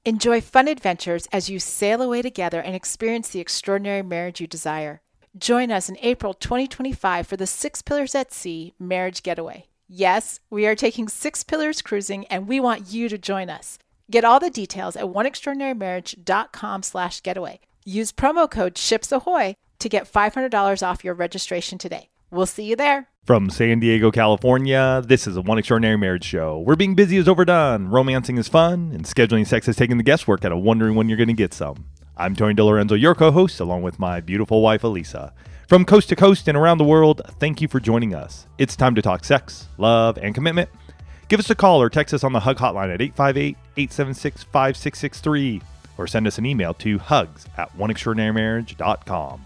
Enjoy fun adventures as you sail away together and experience the extraordinary marriage you desire. Join us in April 2025 for the Six Pillars at Sea Marriage Getaway. Yes, we are taking 6 Pillars cruising, and we want you to join us. Get all the details at oneextraordinarymarriage.com/getaway. Use promo code SHIPSAHOY to get $500 off your registration today. We'll see you there. From San Diego, California, this is a One Extraordinary Marriage show, where being busy is overdone, romancing is fun, and scheduling sex has taken the guesswork out of wondering when you're going to get some. I'm Tony DiLorenzo, your co-host, along with my beautiful wife, Elisa. From coast to coast and around the world, thank you for joining us. It's time to talk sex, love, and commitment. Give us a call or text us on the Hug hotline at 858-876-5663, or send us an email to hugs@oneextraordinarymarriage.com.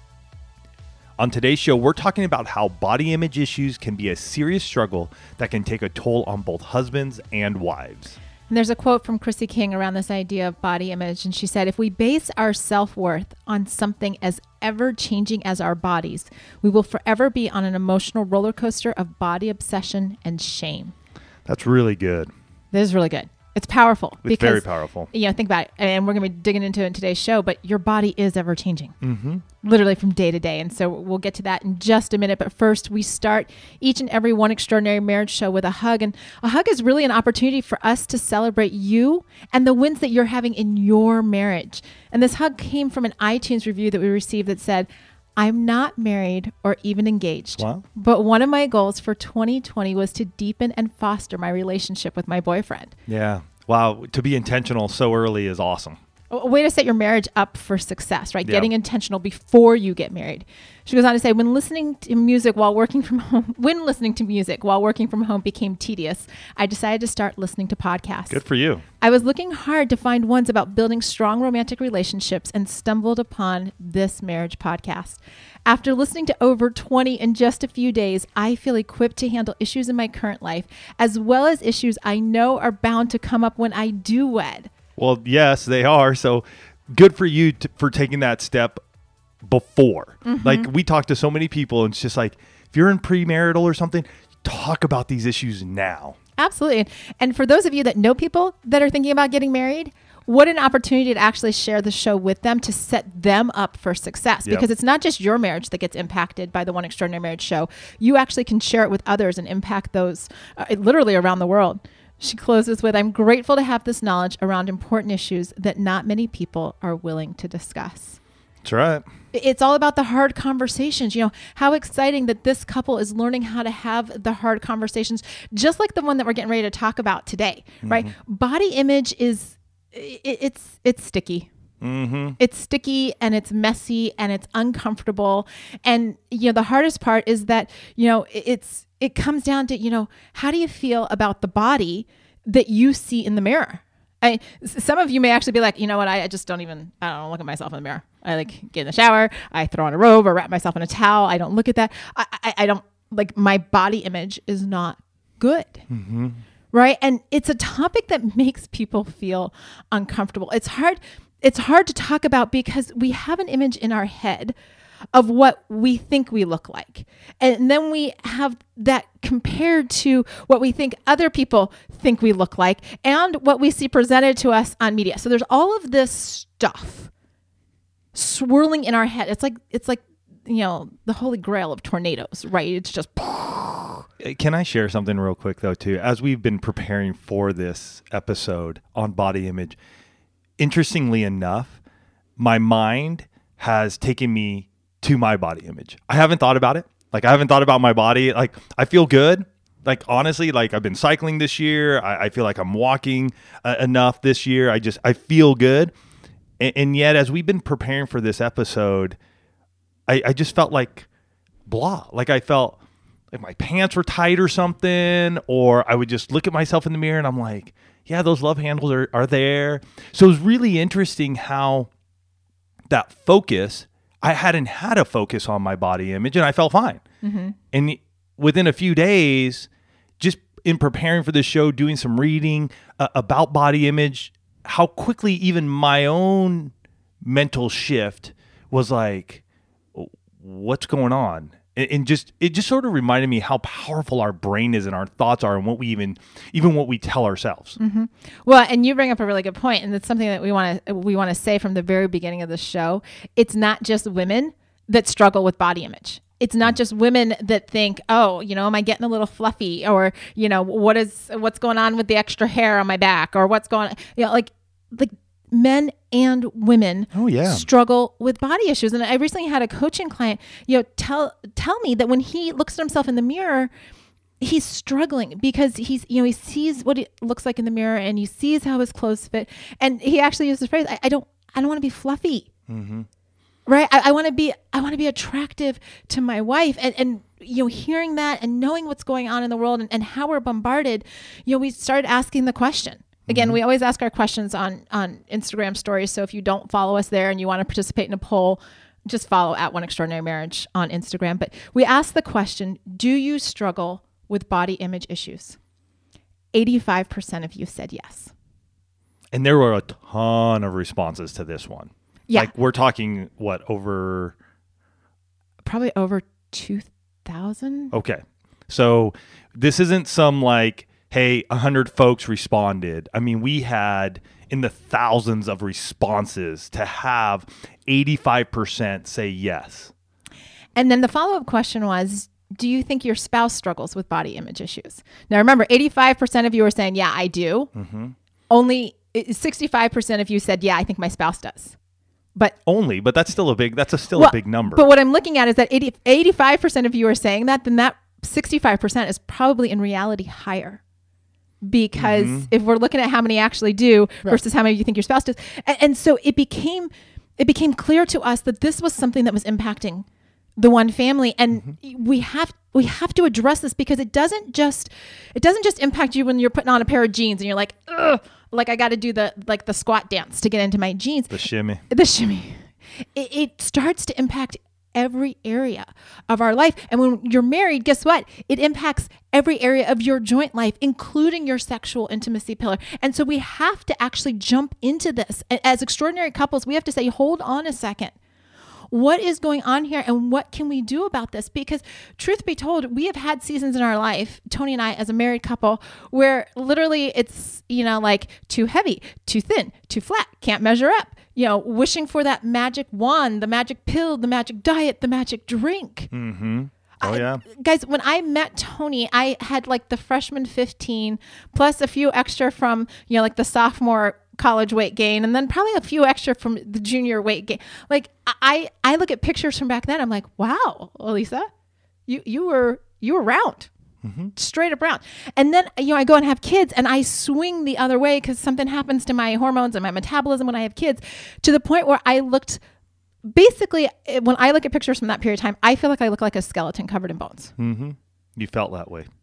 On today's show, we're talking about how body image issues can be a serious struggle that can take a toll on both husbands and wives. And there's a quote from Chrissy King around this idea of body image. And she said, if we base our self-worth on something as ever-changing as our bodies, we will forever be on an emotional roller coaster of body obsession and shame. That's really good. This is really good. It's powerful. It's very powerful. You know, think about it. And we're going to be digging into it in today's show, but your body is ever-changing. Mm-hmm. Literally from day to day. And so we'll get to that in just a minute. But first, we start each and every One Extraordinary Marriage show with a hug. And a hug is really an opportunity for us to celebrate you and the wins that you're having in your marriage. And this hug came from an iTunes review that we received that said, I'm not married or even engaged, wow. But one of my goals for 2020 was to deepen and foster my relationship with my boyfriend. Yeah. Wow. To be intentional so early is awesome. A way to set your marriage up for success, right? Yeah. Getting intentional before you get married. She goes on to say, when listening to music while working from home became tedious, I decided to start listening to podcasts. Good for you. I was looking hard to find ones about building strong romantic relationships and stumbled upon this marriage podcast. After listening to over 20 in just a few days, I feel equipped to handle issues in my current life, as well as issues I know are bound to come up when I do wed. Well, yes, they are. So good for you for taking that step before. Mm-hmm. Like, we talk to so many people, and it's just like, if you're in premarital or something, talk about these issues now. Absolutely. And for those of you that know people that are thinking about getting married, what an opportunity to actually share the show with them to set them up for success. Yep. Because it's not just your marriage that gets impacted by the One Extraordinary Marriage show. You actually can share it with others and impact those literally around the world. She closes with, I'm grateful to have this knowledge around important issues that not many people are willing to discuss. That's right. It's all about the hard conversations. You know, how exciting that this couple is learning how to have the hard conversations, just like the one that we're getting ready to talk about today, right? Body image is, it's sticky. Mm-hmm. It's sticky and it's messy and it's uncomfortable. And, you know, the hardest part is that, you know, it comes down to, you know, how do you feel about the body that you see in the mirror? Some of you may actually be like, you know what, I don't look at myself in the mirror. I like get in the shower, I throw on a robe or wrap myself in a towel. I don't look at that. I don't, like, my body image is not good. Mm-hmm. Right. And it's a topic that makes people feel uncomfortable. It's hard to talk about because we have an image in our head of what we think we look like. And then we have that compared to what we think other people think we look like and what we see presented to us on media. So there's all of this stuff swirling in our head. It's like, you know, the holy grail of tornadoes, right? It's just... Can I share something real quick, though, too? As we've been preparing for this episode on body image, interestingly enough, my mind has taken me to my body image. I haven't thought about it. Like, I haven't thought about my body. Like, I feel good. Like, honestly, like, I've been cycling this year. I feel like I'm walking enough this year. I feel good. And yet, as we've been preparing for this episode, I just felt like blah. Like, I felt like my pants were tight or something, or I would just look at myself in the mirror and I'm like, yeah, those love handles are there. So it was really interesting how that focus, I hadn't had a focus on my body image and I felt fine. Mm-hmm. And within a few days, just in preparing for this show, doing some reading about body image, how quickly even my own mental shift was like, what's going on? And just it just sort of reminded me how powerful our brain is and our thoughts are, and what we even what we tell ourselves. Mm-hmm. Well, and you bring up a really good point, and it's something that we want to say from the very beginning of the show. It's not just women that struggle with body image. It's not just women that think, oh, am I getting a little fluffy, or what's going on with the extra hair on my back, or what's going on, like men and women struggle with body issues. And I recently had a coaching client, tell me that when he looks at himself in the mirror, he's struggling because he sees what it looks like in the mirror, and he sees how his clothes fit. And he actually used the phrase, I don't want to be fluffy. Mm-hmm. Right. I want to be attractive to my wife, and hearing that and knowing what's going on in the world and how we're bombarded, we started asking the question. Again, we always ask our questions on Instagram stories. So if you don't follow us there and you want to participate in a poll, just follow at One Extraordinary Marriage on Instagram. But we ask the question, do you struggle with body image issues? 85% of you said yes. And there were a ton of responses to this one. Yeah. Like we're talking probably over 2,000. Okay. So this isn't some hey, 100 folks responded. I mean, we had in the thousands of responses to have 85% say yes. And then the follow-up question was, do you think your spouse struggles with body image issues? Now, remember, 85% of you are saying, yeah, I do. Mm-hmm. Only 65% of you said, yeah, I think my spouse does. But that's still a big number. But what I'm looking at is that 85% of you are saying that, then that 65% is probably in reality higher. Because if we're looking at how many actually do versus how many you think your spouse does. And so it became clear to us that this was something that was impacting the one family. And we have to address this, because it doesn't just impact you when you're putting on a pair of jeans and you're like, ugh, like I got to do the squat dance to get into my jeans. The shimmy. It starts to impact every area of our life. And when you're married, guess what? It impacts every area of your joint life, including your sexual intimacy pillar. And so we have to actually jump into this. As extraordinary couples, we have to say, hold on a second. What is going on here, and what can we do about this? Because truth be told, we have had seasons in our life, Tony and I, as a married couple, where literally it's, like too heavy, too thin, too flat, can't measure up, wishing for that magic wand, the magic pill, the magic diet, the magic drink. Mm-hmm. Oh, yeah. Guys, when I met Tony, I had the freshman 15 plus a few extra from, the sophomore college weight gain, and then probably a few extra from the junior weight gain. I look at pictures from back then. I'm like, wow, Elisa, you were round, straight up round. And then, I go and have kids, and I swing the other way because something happens to my hormones and my metabolism when I have kids, to the point where I looked, basically, when I look at pictures from that period of time, I feel like I look like a skeleton covered in bones. Mm-hmm. You felt that way.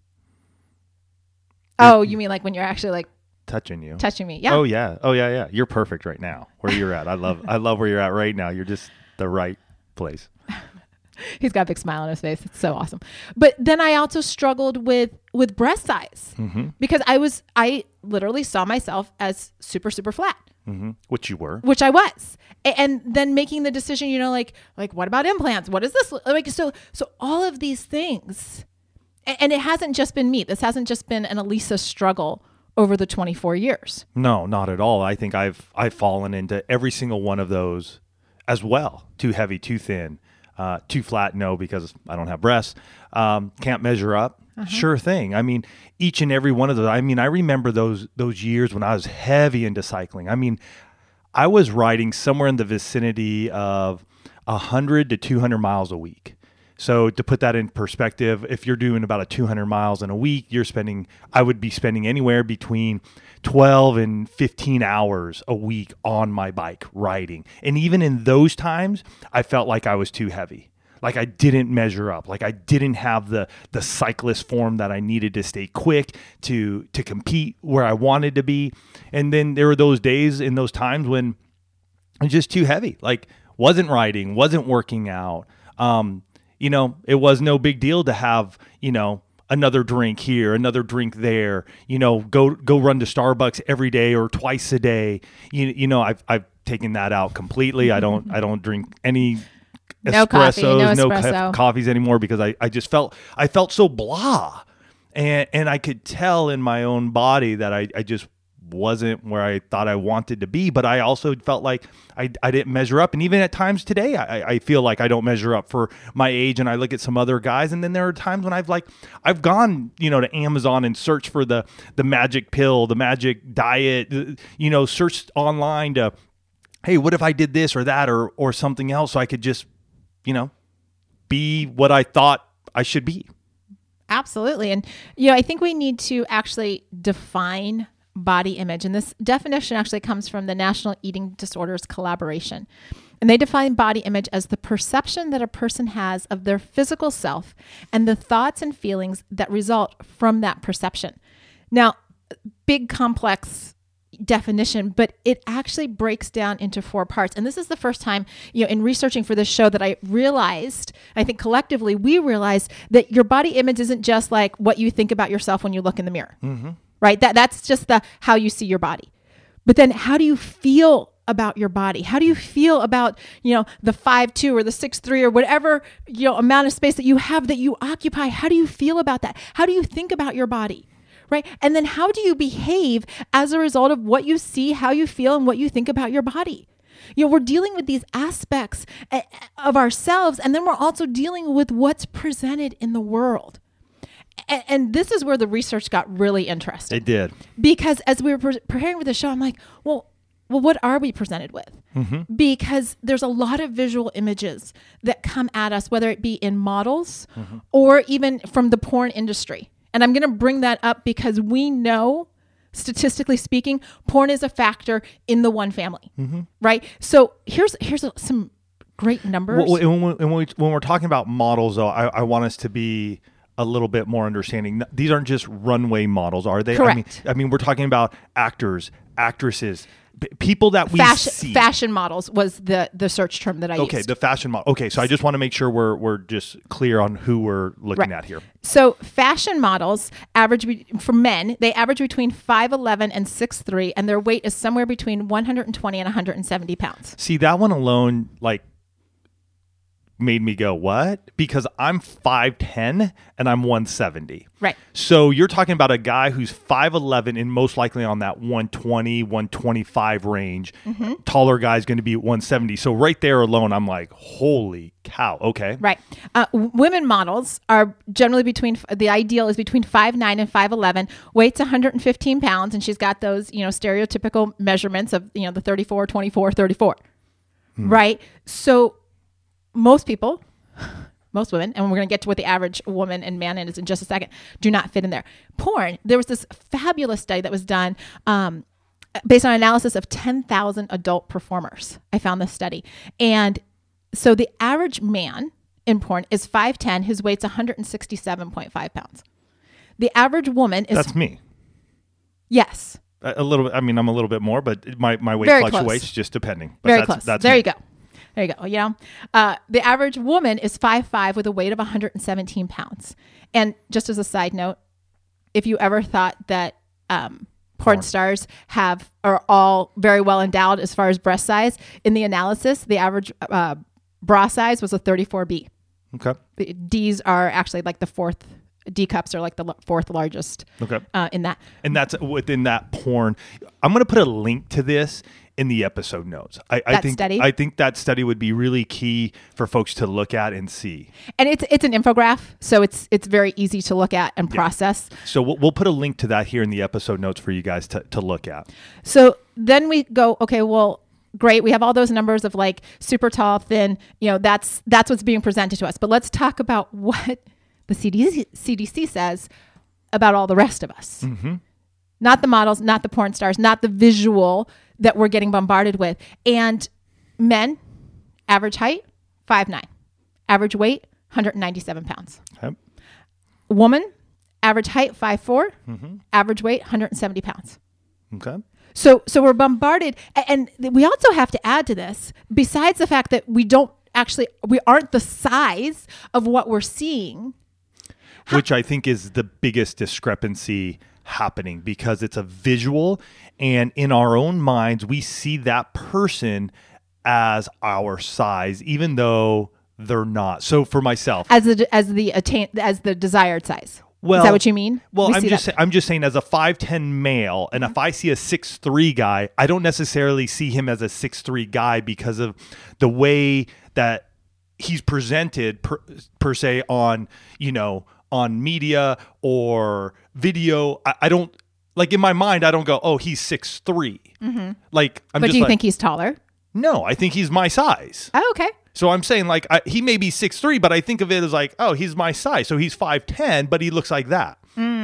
Oh, you mean when you're actually touching me? Yeah. Oh yeah. You're perfect right now where you're at. I love where you're at right now. You're just the right place. He's got a big smile on his face. It's so awesome. But then I also struggled with breast size, because I literally saw myself as super, super flat. Mm-hmm. Which you were. Which I was. And then making the decision, like what about implants? What is this? So all of these things, and it hasn't just been me. This hasn't just been an Elisa struggle over the 24 years. No, not at all. I think I've fallen into every single one of those as well. Too heavy, too thin, too flat. No, because I don't have breasts. Can't measure up. Sure thing. I mean, each and every one of those. I mean, I remember those years when I was heavy into cycling. I mean, I was riding somewhere in the vicinity of 100 to 200 miles a week. So to put that in perspective, if you're doing about 200 miles in a week, I would be spending anywhere between 12 and 15 hours a week on my bike riding. And even in those times, I felt like I was too heavy. Like I didn't measure up. Like I didn't have the cyclist form that I needed to stay quick to compete where I wanted to be. And then there were those days in those times when I was just too heavy. Like wasn't riding, wasn't working out. It was no big deal to have, another drink here, another drink there, go run to Starbucks every day or twice a day. I've taken that out completely. I don't drink any No coffee, no espresso. espresso. Coffees anymore because I felt so blah. And I could tell in my own body that I just wasn't where I thought I wanted to be, but I also felt like I didn't measure up. And even at times today, I feel like I don't measure up for my age. And I look at some other guys, and then there are times when I've gone, to Amazon and searched for the magic pill, the magic diet, searched online to, hey, what if I did this or that or something else so I could just, be what I thought I should be. Absolutely. And, I think we need to actually define body image. And this definition actually comes from the National Eating Disorders Collaboration. And they define body image as the perception that a person has of their physical self and the thoughts and feelings that result from that perception. Now, big, complex definition, but it actually breaks down into 4 parts. And this is the first time, in researching for this show that I realized, I think collectively we realized that your body image isn't just like what you think about yourself when you look in the mirror, right? That's just how you see your body. But then how do you feel about your body? How do you feel about, the 5'2" or the 6'3" or whatever, amount of space that you have that you occupy? How do you feel about that? How do you think about your body? Right? And then how do you behave as a result of what you see, how you feel, and what you think about your body? We're dealing with these aspects of ourselves, and then we're also dealing with what's presented in the world. And this is where the research got really interesting. It did. Because as we were preparing for the show, I'm like, well, what are we presented with? Mm-hmm. Because there's a lot of visual images that come at us, whether it be in models or even from the porn industry. And I'm going to bring that up because we know, statistically speaking, porn is a factor in the one family, right? So here's some great numbers. When we're talking about models, though, I want us to be a little bit more understanding. These aren't just runway models, are they? Correct. I mean, we're talking about actors, actresses, people that we see. Fashion models was the search term that I used. Okay, the fashion model. Okay, so I just want to make sure we're just clear on who we're looking at here. So fashion models for men, they average between 5'11" and 6'3", and their weight is somewhere between 120 and 170 pounds. See, that one alone, made me go, what? Because I'm 5'10" and I'm 170. Right. So you're talking about a guy who's 5'11" and most likely on that 120, 125 range. Taller guy's going to be 170. So right there alone, I'm like, holy cow. Okay. Right. Women models are generally the ideal is between 5'9" and 5'11", weight's 115 pounds. And she's got those, stereotypical measurements of, the 34, 24, 34. Right. So most women, and we're going to get to what the average woman and man is in just a second, do not fit in there. Porn, there was this fabulous study that was done based on analysis of 10,000 adult performers. I found this study. And so the average man in porn is 5'10", his weight's 167.5 pounds. The average woman is... That's me. Yes. A little bit. I mean, I'm a little bit more, but my weight Very fluctuates close. Just depending. But Very close. That's there me. you go. There you go. The average woman is 5'5" with a weight of 117 pounds. And just as a side note, if you ever thought that porn stars are all very well endowed as far as breast size, in the analysis, the average bra size was a 34B. Okay. The D's are actually like the fourth. D cups are like the fourth largest. Okay. In that. And that's within that porn. I'm going to put a link to this in the episode notes. I think that study would be really key for folks to look at and see. And it's an infograph, so it's very easy to look at and process. So we'll put a link to that here in the episode notes for you guys to look at. So then we go, okay, well, great. We have all those numbers of like super tall, thin. That's what's being presented to us. But let's talk about what the CDC says about all the rest of us. Mm-hmm. Not the models, not the porn stars, not the visual that we're getting bombarded with. And men, average height, 5'9". Average weight, 197 pounds. Okay. Woman, average height, 5'4". Mm-hmm. Average weight, 170 pounds. Okay. So we're bombarded. And we also have to add to this, besides the fact that we aren't the size of what we're seeing. Which I think is the biggest discrepancy happening, because it's a visual, and in our own minds we see that person as our size, even though they're not. So for myself, as the desired size. well, Is that what you mean? Well, We I'm see just that. I'm just saying as a 5'10" male, and if I see a 6'3" guy, I don't necessarily see him as a 6'3" guy because of the way that he's presented per se on, on media or video. I don't, like, in my mind, I don't go, oh, he's 6'3". Like, I'm But just do you like, think he's taller? no, I think he's my size. Oh, okay. So I'm saying, like, he may be 6'3", but I think of it as like, oh, he's my size. So he's 5'10", but he looks like that.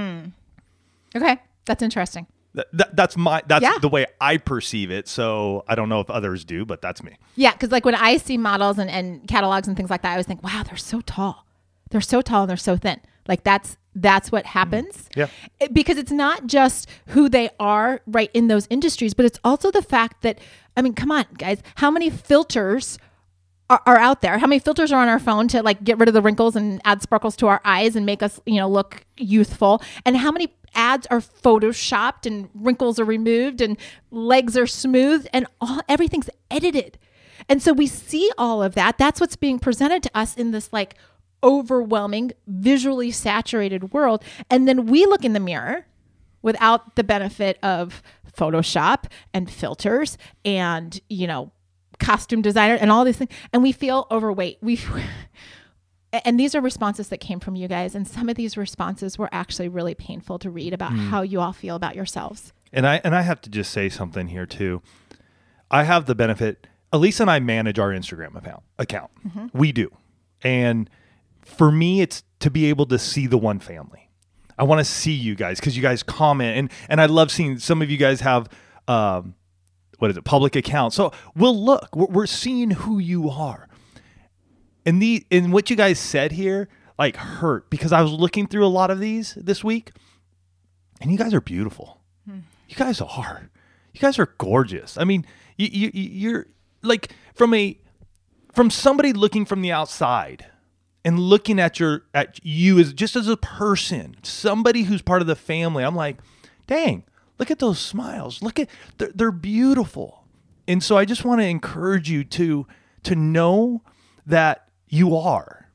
Okay. That's interesting. That's Yeah. the way I perceive it. So I don't know if others do, but that's me. Yeah, because like when I see models and catalogs and things like that, I always think, wow, they're so tall. They're so tall and they're so thin. Like that's what happens. Yeah. Because it's not just who they are right in those industries, but it's also the fact that, I mean, come on, guys, how many filters are out there? How many filters are on our phone to like get rid of the wrinkles and add sparkles to our eyes and make us, look youthful? And how many ads are photoshopped and wrinkles are removed and legs are smooth and everything's edited? And so we see all of that. That's what's being presented to us in this like overwhelming, visually saturated world. And then we look in the mirror without the benefit of Photoshop and filters and, costume designer and all these things. And we feel overweight. And these are responses that came from you guys. And some of these responses were actually really painful to read about how you all feel about yourselves. And I have to just say something here too. I have the benefit, Elisa and I manage our Instagram account. We do. And for me, it's to be able to see the one family. I want to see you guys because you guys comment. And I love seeing some of you guys have, public accounts. So we'll look, we're seeing who you are. And what you guys said here, like, hurt because I was looking through a lot of these this week and you guys are beautiful. You guys are gorgeous. I mean, you're like from somebody looking from the outside and looking at you as a person, somebody who's part of the family. I'm like, dang, look at those smiles. They're beautiful. And so I just want to encourage you to know that you are.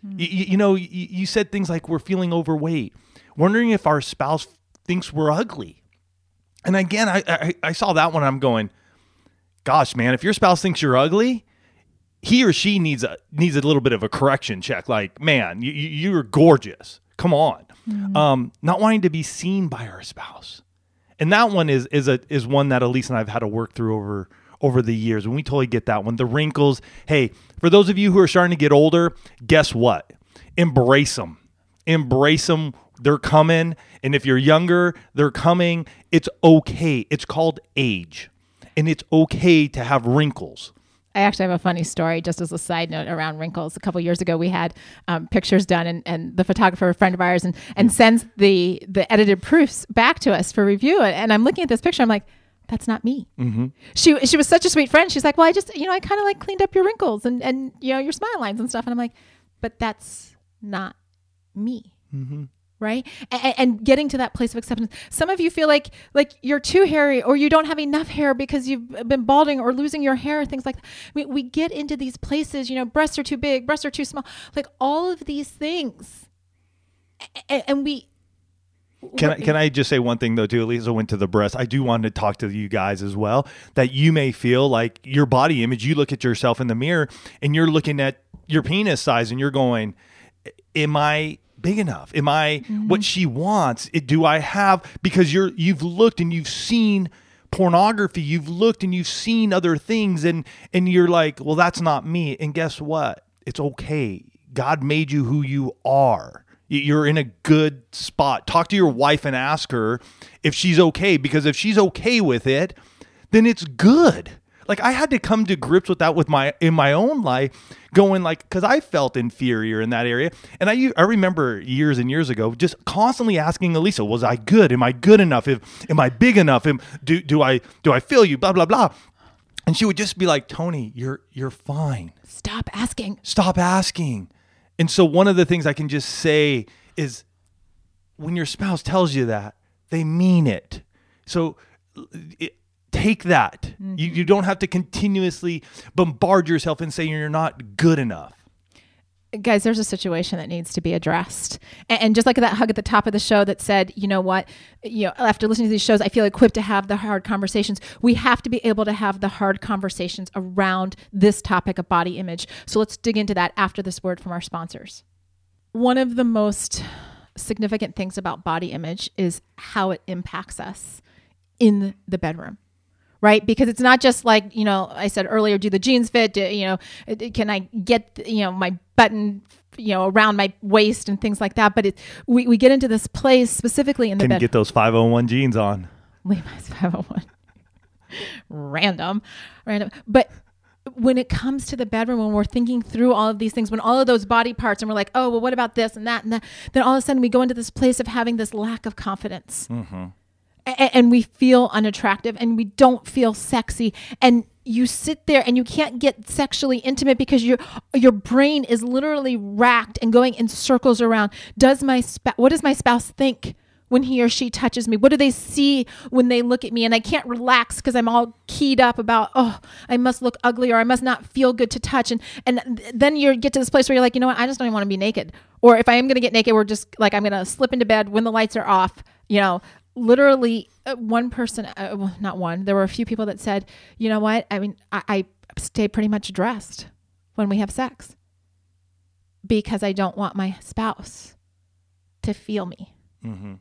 You said things like we're feeling overweight, wondering if our spouse thinks we're ugly. And again, I saw that one. I'm going, gosh, man, if your spouse thinks you're ugly, he or she needs a little bit of a correction check. Like, man, you're gorgeous. Come on. Not wanting to be seen by our spouse. And that one is one that Elise and I have had to work through over the years. And we totally get that one. The wrinkles. Hey, for those of you who are starting to get older, guess what? Embrace them. Embrace them. They're coming. And if you're younger, they're coming. It's okay. It's called age. And it's okay to have wrinkles. I actually have a funny story just as a side note around wrinkles. A couple of years ago, we had pictures done and the photographer, a friend of ours, and sends the edited proofs back to us for review. And I'm looking at this picture. I'm like, that's not me. Mm-hmm. She was such a sweet friend. She's like, well, I just, I kind of like cleaned up your wrinkles and your smile lines and stuff. And I'm like, but that's not me. Mm-hmm. Right. And getting to that place of acceptance. Some of you feel like you're too hairy or you don't have enough hair because you've been balding or losing your hair, things like that. I mean, we get into these places, breasts are too big, breasts are too small, like all of these things. And we. Can I just say one thing though, too? Elisa went to the breast. I do want to talk to you guys as well, that you may feel like your body image, you look at yourself in the mirror and you're looking at your penis size and you're going, am I big enough? Am I what she wants? Do I have, because you've looked and you've seen pornography, you've looked and you've seen other things and you're like, well, that's not me. And guess what? It's okay. God made you who you are. You're in a good spot. Talk to your wife and ask her if she's okay, because if she's okay with it, then it's good. Like, I had to come to grips with that in my own life, going like, because I felt inferior in that area. And I remember years and years ago just constantly asking Elisa, was I good? Am I good enough? Am I big enough? Do I feel you? Blah, blah, blah. And she would just be like, Tony, you're fine. Stop asking. Stop asking. And so one of the things I can just say is when your spouse tells you that, they mean it. So take that. You don't have to continuously bombard yourself and say you're not good enough. guys, there's a situation that needs to be addressed. And just like that hug at the top of the show that said, you know what, after listening to these shows, I feel equipped to have the hard conversations. We have to be able to have the hard conversations around this topic of body image. So let's dig into that after this word from our sponsors. One of the most significant things about body image is how it impacts us in the bedroom. Right? Because it's not just like, I said earlier, do the jeans fit? Can I get, my button, around my waist and things like that. But we get into this place specifically in the bed. Can you get those 501 jeans on? Levi's 501. Random. But when it comes to the bedroom, when we're thinking through all of these things, when all of those body parts and we're like, oh, well, what about this and that? Then all of a sudden we go into this place of having this lack of confidence. Mm-hmm. And we feel unattractive and we don't feel sexy. And you sit there and you can't get sexually intimate because your brain is literally racked and going in circles around. What does my spouse think when he or she touches me? What do they see when they look at me? And I can't relax because I'm all keyed up about, I must look ugly or I must not feel good to touch. And then you get to this place where you're like, you know what? I just don't even want to be naked. Or if I am going to get naked, we're just like, I'm going to slip into bed when the lights are off, Literally one person, not one, there were a few people that said, you know what? I mean, I stay pretty much dressed when we have sex because I don't want my spouse to feel me. Mm-hmm.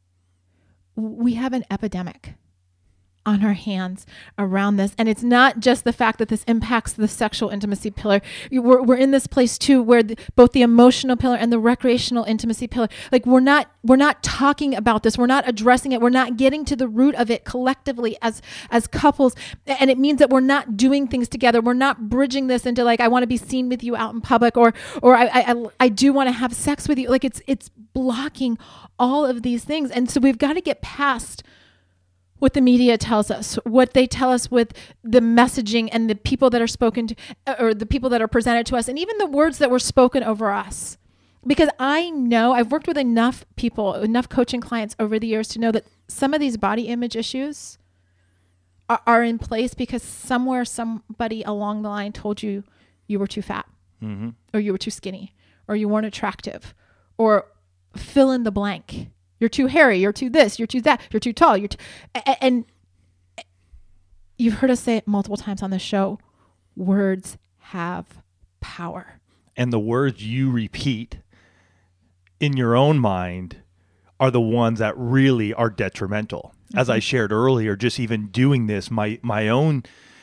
We have an epidemic on our hands around this. And it's not just the fact that this impacts the sexual intimacy pillar. We're in this place too, where both the emotional pillar and the recreational intimacy pillar, like we're not talking about this. We're not addressing it. We're not getting to the root of it collectively as couples. And it means that we're not doing things together. We're not bridging this into like, I want to be seen with you out in public, or I do want to have sex with you. Like it's blocking all of these things. And so we've got to get past what the media tells us, what they tell us with the messaging and the people that are spoken to, or the people that are presented to us, and even the words that were spoken over us. Because I know I've worked with enough people, enough coaching clients over the years to know that some of these body image issues are in place because somewhere somebody along the line told you were too fat, mm-hmm. or you were too skinny, or you weren't attractive, or fill in the blank. You're too hairy, you're too this, you're too that, you're too tall, and you've heard us say it multiple times on the show, words have power. And the words you repeat in your own mind are the ones that really are detrimental. Mm-hmm. As I shared earlier, just even doing this, my own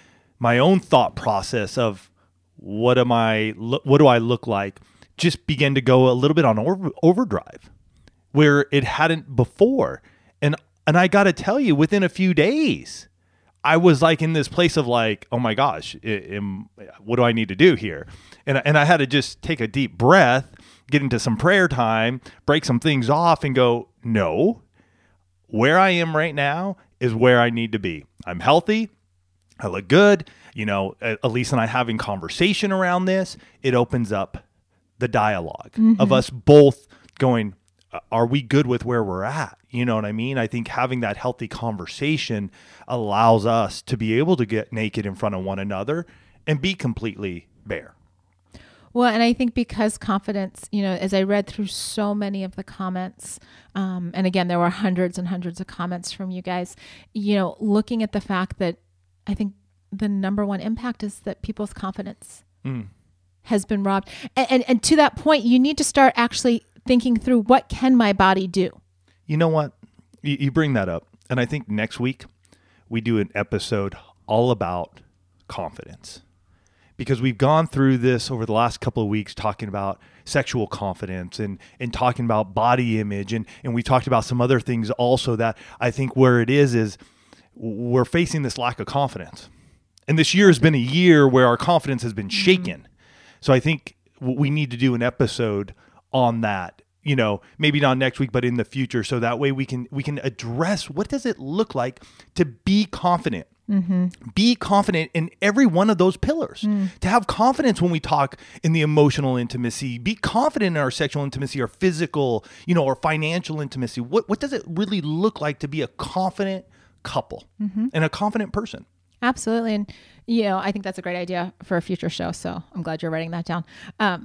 thought process of what do I look like just began to go a little bit on overdrive, where it hadn't before. And I got to tell you, within a few days, I was like in this place of like, oh my gosh, what do I need to do here? And I had to just take a deep breath, get into some prayer time, break some things off and go, no, where I am right now is where I need to be. I'm healthy. I look good. Elise and I having conversation around this, it opens up the dialogue mm-hmm. of us both going, are we good with where we're at? You know what I mean? I think having that healthy conversation allows us to be able to get naked in front of one another and be completely bare. Well, and I think because confidence, as I read through so many of the comments, and again, there were hundreds and hundreds of comments from you guys, looking at the fact that I think the number one impact is that people's confidence has been robbed. And to that point, you need to start actually thinking through, what can my body do? You know what? You bring that up. And I think next week we do an episode all about confidence, because we've gone through this over the last couple of weeks talking about sexual confidence and talking about body image. And we talked about some other things also that I think where it is we're facing this lack of confidence. And this year has been a year where our confidence has been shaken. Mm-hmm. So I think we need to do an episode on that, maybe not next week, but in the future. So that way we can address, what does it look like to be confident? Mm-hmm. Be confident in every one of those pillars. To have confidence when we talk in the emotional intimacy, be confident in our sexual intimacy, or physical, or financial intimacy. What does it really look like to be a confident couple mm-hmm. and a confident person? Absolutely. And, I think that's a great idea for a future show. So I'm glad you're writing that down.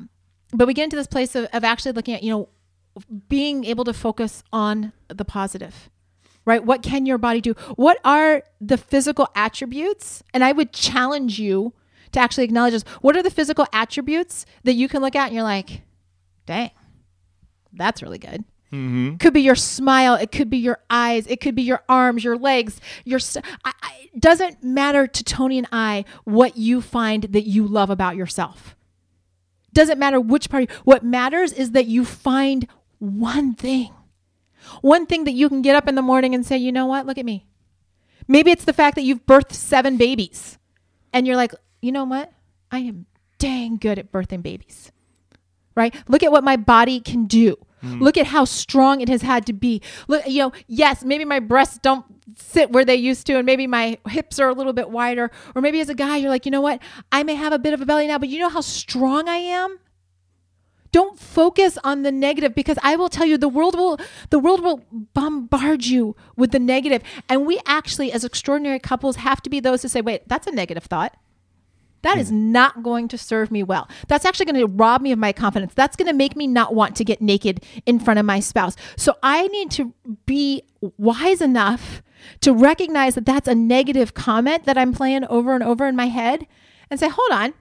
But we get into this place of actually looking at, being able to focus on the positive, right? What can your body do? What are the physical attributes? And I would challenge you to actually acknowledge this. What are the physical attributes that you can look at and you're like, dang, that's really good. Mm-hmm. Could be your smile. It could be your eyes. It could be your arms, your legs. It doesn't matter to Tony and I what you find that you love about yourself. Doesn't matter which part. What matters is that you find one thing that you can get up in the morning and say, you know what? Look at me. Maybe it's the fact that you've birthed 7 babies and you're like, you know what? I am dang good at birthing babies, right? Look at what my body can do. Look at how strong it has had to be. Look, yes, maybe my breasts don't sit where they used to, and maybe my hips are a little bit wider, or maybe as a guy, you're like, you know what? I may have a bit of a belly now, but you know how strong I am? Don't focus on the negative, because I will tell you, the world will bombard you with the negative. And we actually, as extraordinary couples, have to be those who say, wait, that's a negative thought. That is not going to serve me well. That's actually going to rob me of my confidence. That's going to make me not want to get naked in front of my spouse. So I need to be wise enough to recognize that that's a negative comment that I'm playing over and over in my head and say, hold on.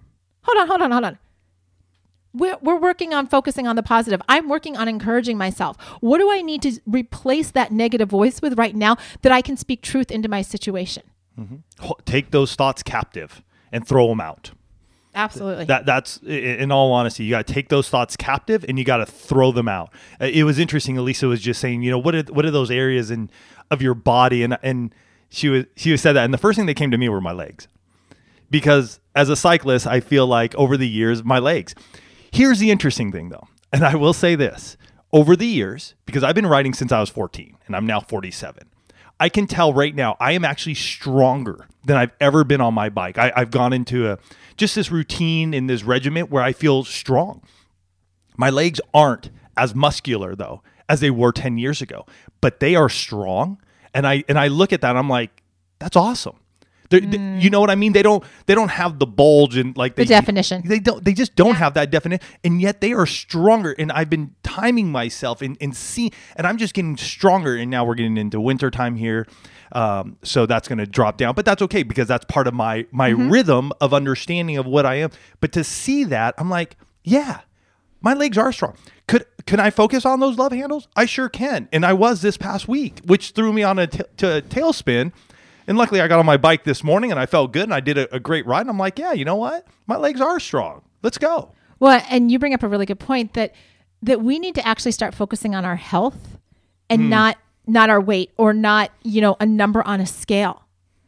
We're working on focusing on the positive. I'm working on encouraging myself. What do I need to replace that negative voice with right now that I can speak truth into my situation? Mm-hmm. Take those thoughts captive and throw them out. Absolutely. That's in all honesty, you got to take those thoughts captive and you got to throw them out. It was interesting. Elisa was just saying, what are those areas of your body? And she said that. And the first thing that came to me were my legs, because as a cyclist, I feel like over the years, my legs. Here's the interesting thing though. And I will say this, over the years, because I've been riding since I was 14 and I'm now 47. I can tell right now I am actually stronger than I've ever been on my bike. I've gone into just this routine in this regiment where I feel strong. My legs aren't as muscular though as they were 10 years ago, but they are strong. And I look at that and I'm like, that's awesome. You know what I mean? They don't have the bulge and like the definition. They just don't have that definition, and yet they are stronger. And I've been timing myself and I'm just getting stronger. And now we're getting into winter time here, so that's going to drop down. But that's okay, because that's part of my rhythm of understanding of what I am. But to see that, I'm like, yeah, my legs are strong. Can I focus on those love handles? I sure can. And I was this past week, which threw me on a tailspin. And luckily I got on my bike this morning and I felt good and I did a great ride. And I'm like, yeah, you know what? My legs are strong. Let's go. Well, and you bring up a really good point that we need to actually start focusing on our health and not our weight, or not, a number on a scale.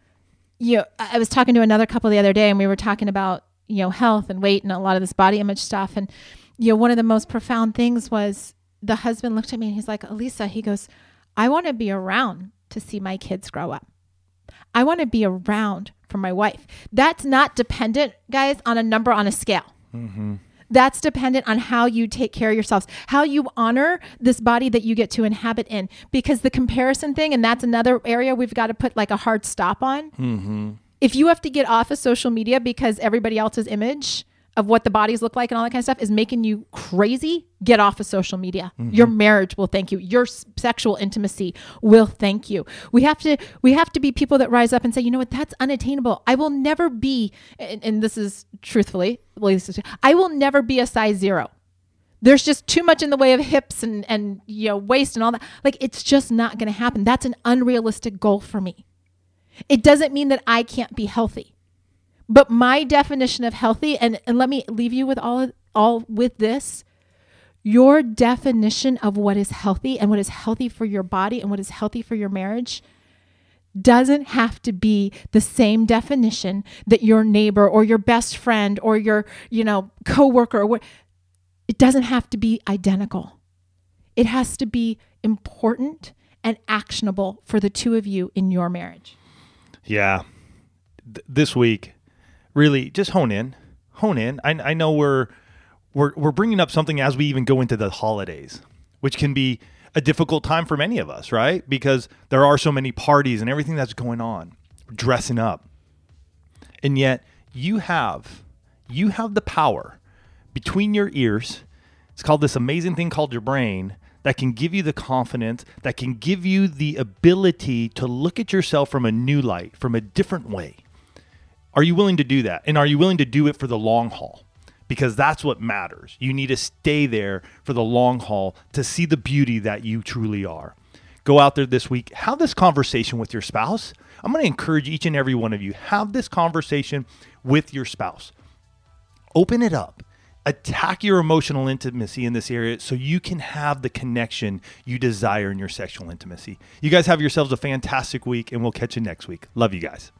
I was talking to another couple the other day and we were talking about, health and weight and a lot of this body image stuff. And, one of the most profound things was the husband looked at me and he's like, Elisa, he goes, I want to be around to see my kids grow up. I want to be around for my wife. That's not dependent, guys, on a number on a scale. Mm-hmm. That's dependent on how you take care of yourselves, how you honor this body that you get to inhabit in. Because the comparison thing, and that's another area we've got to put like a hard stop on. Mm-hmm. If you have to get off of social media because everybody else's image of what the bodies look like and all that kind of stuff is making you crazy, get off of social media. Mm-hmm. Your marriage will thank you. Your sexual intimacy will thank you. We have to be people that rise up and say, you know what, that's unattainable. I will never be, and this is truthfully, I will never be a size 0. There's just too much in the way of hips and waist and all that. Like, it's just not going to happen. That's an unrealistic goal for me. It doesn't mean that I can't be healthy. But my definition of healthy, and let me leave you with all with this, your definition of what is healthy and what is healthy for your body and what is healthy for your marriage doesn't have to be the same definition that your neighbor or your best friend or your, coworker or what. It doesn't have to be identical. It has to be important and actionable for the two of you in your marriage. Yeah. This week, really just hone in. I know we're bringing up something as we even go into the holidays, which can be a difficult time for many of us, right? Because there are so many parties and everything that's going on, dressing up. And yet you have the power between your ears It's called this amazing thing called your brain that can give you the confidence, that can give you the ability to look at yourself from a new light, from a different way. Are you willing to do that? And are you willing to do it for the long haul? Because that's what matters. You need to stay there for the long haul to see the beauty that you truly are. Go out there this week, have this conversation with your spouse. I'm going to encourage each and every one of you, have this conversation with your spouse. Open it up. Attack your emotional intimacy in this area so you can have the connection you desire in your sexual intimacy. You guys have yourselves a fantastic week, and we'll catch you next week. Love you guys.